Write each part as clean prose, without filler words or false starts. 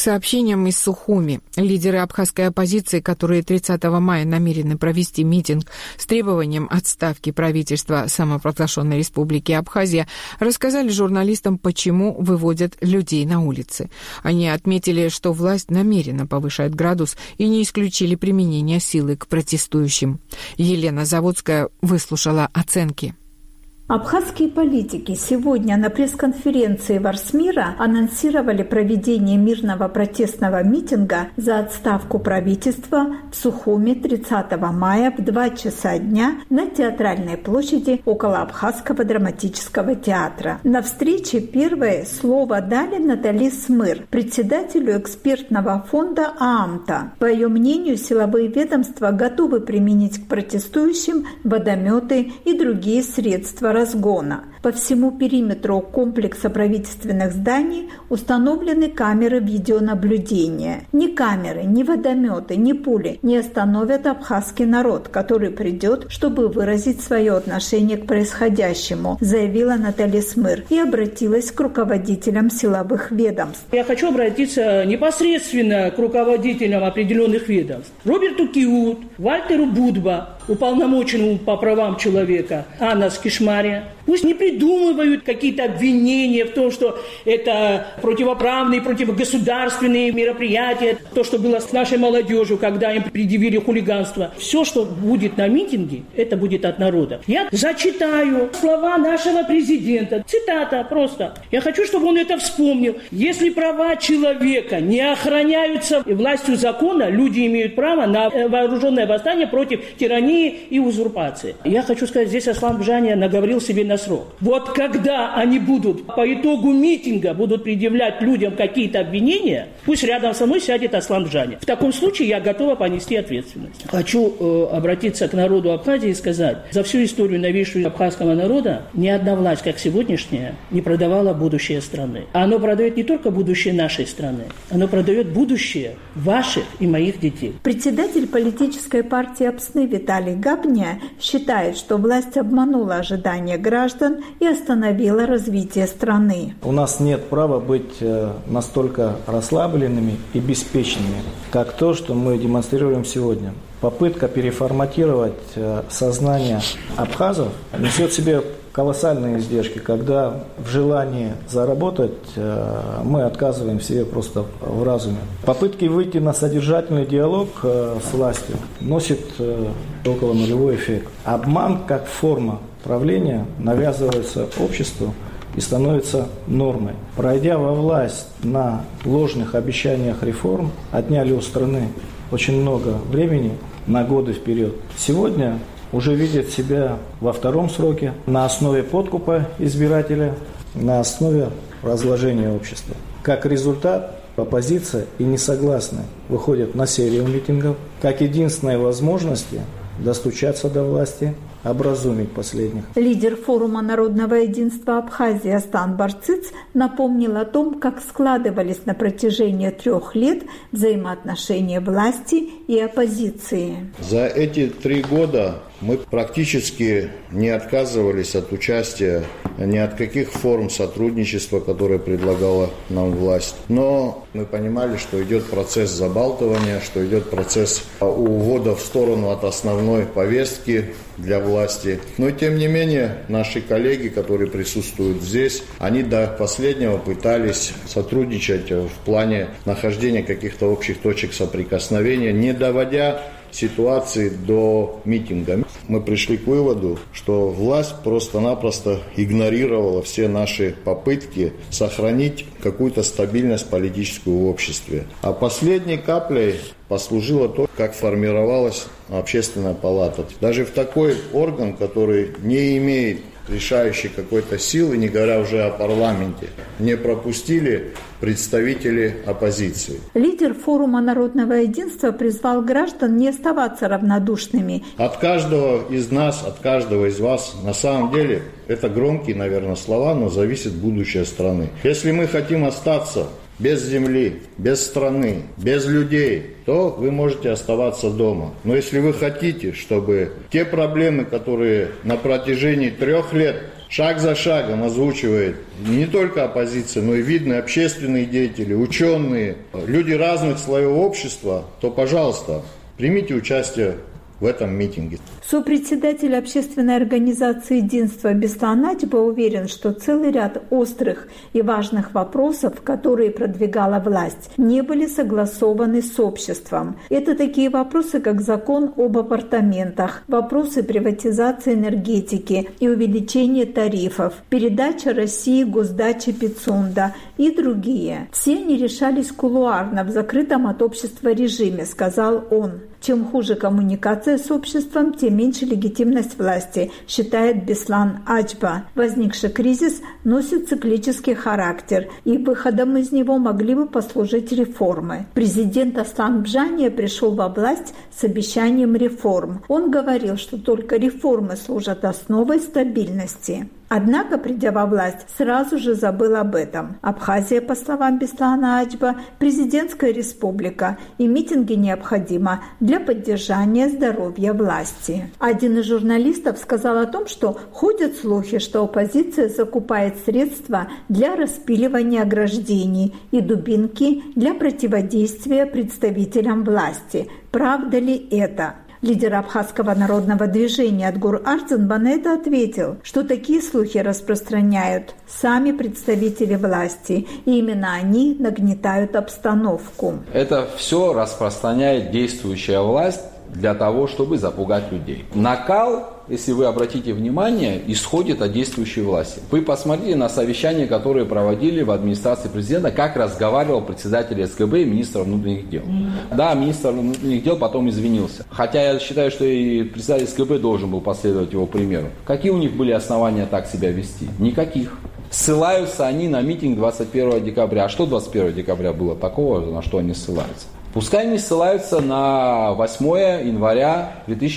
сообщениям из Сухуми. Лидеры абхазской оппозиции, которые 30 мая намерены провести митинг с требованием отставки правительства самопровозглашенной Республики Абхазия, рассказали журналистам, почему выводят людей на улицы. Они отметили, что власть намеренно повышает градус и не исключили применение силы к протестующим. Елена Заводская выслушала оценки. Абхазские политики сегодня на пресс-конференции Варсмира анонсировали проведение мирного протестного митинга за отставку правительства в Сухуми 30 мая в 2 часа дня на Театральной площади около Абхазского драматического театра. На встрече первое слово дали Натали Смыр, председателю экспертного фонда ААМТа. По ее мнению, силовые ведомства готовы применить к протестующим водометы и другие средства разгона. По всему периметру комплекса правительственных зданий установлены камеры видеонаблюдения. Ни камеры, ни водометы, ни пули не остановят абхазский народ, который придет, чтобы выразить свое отношение к происходящему, заявила Наталья Смыр и обратилась к руководителям силовых ведомств. Я хочу обратиться непосредственно к руководителям определенных ведомств. Роберту Киут, Вальтеру Будба, уполномоченному по правам человека, Анас Кишмария. Пусть не придумывают какие-то обвинения в том, что это противоправные, противогосударственные мероприятия, то, что было с нашей молодежью, когда им предъявили хулиганство. Все, что будет на митинге, это будет от народа. Я зачитаю слова нашего президента. Цитата просто. Я хочу, чтобы он это вспомнил. Если права человека не охраняются властью закона, люди имеют право на вооруженное восстание против тирании и узурпации. Я хочу сказать, здесь Аслан Бжания наговорил себе на срок. Вот когда они будут по итогу митинга будут предъявлять людям какие-то обвинения, пусть рядом со мной сядет Аслан Бжания. В таком случае я готова понести ответственность. Хочу обратиться к народу Абхазии и сказать, за всю историю новейшую абхазского народа ни одна власть, как сегодняшняя, не продавала будущее страны. Оно продает не только будущее нашей страны, оно продает будущее ваших и моих детей. Председатель политической партии Апсны Виталий Габня считает, что власть обманула ожидания граждан и остановила развитие страны. У нас нет права быть настолько расслабленными и беспечными, как то, что мы демонстрируем сегодня. Попытка переформатировать сознание абхазов несет в себе колоссальные издержки, когда в желании заработать мы отказываем себе просто в разуме. Попытки выйти на содержательный диалог с властью носит около нулевой эффект. Обман как форма правления навязывается обществу и становится нормой. Пройдя во власть на ложных обещаниях реформ, отняли у страны очень много времени на годы вперед. Сегодня уже видят себя во втором сроке на основе подкупа избирателя, на основе разложения общества. Как результат, оппозиция и несогласные выходят на серию митингов, как единственной возможности достучаться до власти, образумить последних. Лидер форума народного единства Абхазии Астан Барциц напомнил о том, как складывались на протяжении 3 лет взаимоотношения власти и оппозиции. За эти 3 года мы практически не отказывались от участия ни от каких форм сотрудничества, которые предлагала нам власть. Но мы понимали, что идет процесс забалтывания, что идет процесс увода в сторону от основной повестки для власти. Но тем не менее, наши коллеги, которые присутствуют здесь, они до последнего пытались сотрудничать в плане нахождения каких-то общих точек соприкосновения, не доводя ситуации до митинга. Мы пришли к выводу, что власть просто-напросто игнорировала все наши попытки сохранить какую-то стабильность политическую в обществе. А последней каплей послужило то, как формировалась общественная палата. Даже в такой орган, который не имеет решающей какой-то силы, не говоря уже о парламенте, не пропустили представители оппозиции. Лидер форума народного единства призвал граждан не оставаться равнодушными. От каждого из нас, от каждого из вас, на самом деле, это громкие, наверное, слова, но зависит будущее страны. Если мы хотим остаться без земли, без страны, без людей, то вы можете оставаться дома. Но если вы хотите, чтобы те проблемы, которые на протяжении 3 лет шаг за шагом озвучивает не только оппозиция, но и видные общественные деятели, ученые, люди разных слоев общества, то, пожалуйста, примите участие в этом митинге. Сопредседатель общественной организации «Единство» Беслан Ачба уверен, что целый ряд острых и важных вопросов, которые продвигала власть, не были согласованы с обществом. Это такие вопросы, как закон об апартаментах, вопросы приватизации энергетики и увеличения тарифов, передача России госдачи Пицунда и другие. Все они решались кулуарно, в закрытом от общества режиме, сказал он. Чем хуже коммуникация с обществом, тем меньше легитимность власти, считает Беслан Ачба. Возникший кризис носит циклический характер, и выходом из него могли бы послужить реформы. Президент Аслан Бжания пришел во власть с обещанием реформ. Он говорил, что только реформы служат основой стабильности. Однако, придя во власть, сразу же забыл об этом. Абхазия, по словам Беслана Ачба, президентская республика, и митинги необходимы для поддержания здоровья власти. Один из журналистов сказал о том, что ходят слухи, что оппозиция закупает средства для распиливания ограждений и дубинки для противодействия представителям власти. Правда ли это? Лидер абхазского народного движения Адгур Арцинба на это ответил, что такие слухи распространяют сами представители власти, и именно они нагнетают обстановку. Это все распространяет действующая власть для того, чтобы запугать людей. Накал, если вы обратите внимание, исходит от действующей власти. Вы посмотрите на совещания, которые проводили в администрации президента, как разговаривал председатель СГБ и министр внутренних дел. Да, министр внутренних дел потом извинился. Хотя я считаю, что и председатель СГБ должен был последовать его примеру. Какие у них были основания так себя вести? Никаких. Ссылаются они на митинг 21 декабря. А что 21 декабря было такого, на что они ссылаются? Пускай они ссылаются на 8 января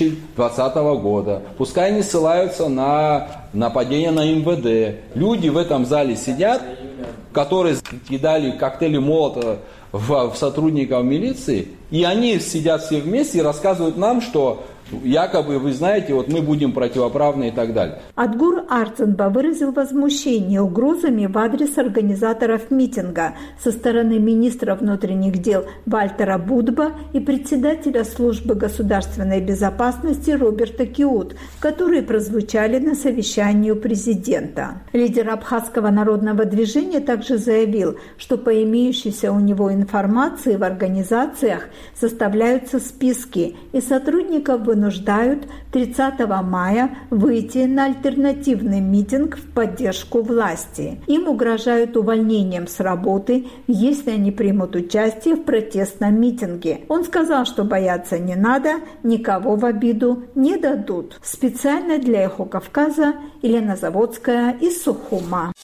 2020 года. Пускай они ссылаются на нападение на МВД. Люди в этом зале сидят, которые кидали коктейли Молотова в сотрудников милиции, и они сидят все вместе и рассказывают нам, что якобы, вы знаете, вот мы будем противоправны и так далее. Адгур Арцинба выразил возмущение угрозами в адрес организаторов митинга со стороны министра внутренних дел Вальтера Будба и председателя службы государственной безопасности Роберта Киут, которые прозвучали на совещании у президента. Лидер абхазского народного движения также заявил, что по имеющейся у него информации в организациях составляются списки, и сотрудников вынуждают 30 мая выйти на альтернативный митинг в поддержку власти. Им угрожают увольнением с работы, если они примут участие в протестном митинге. Он сказал, что бояться не надо, никого в обиду не дадут. Специально для Эхо Кавказа Елена Заводская из Сухума.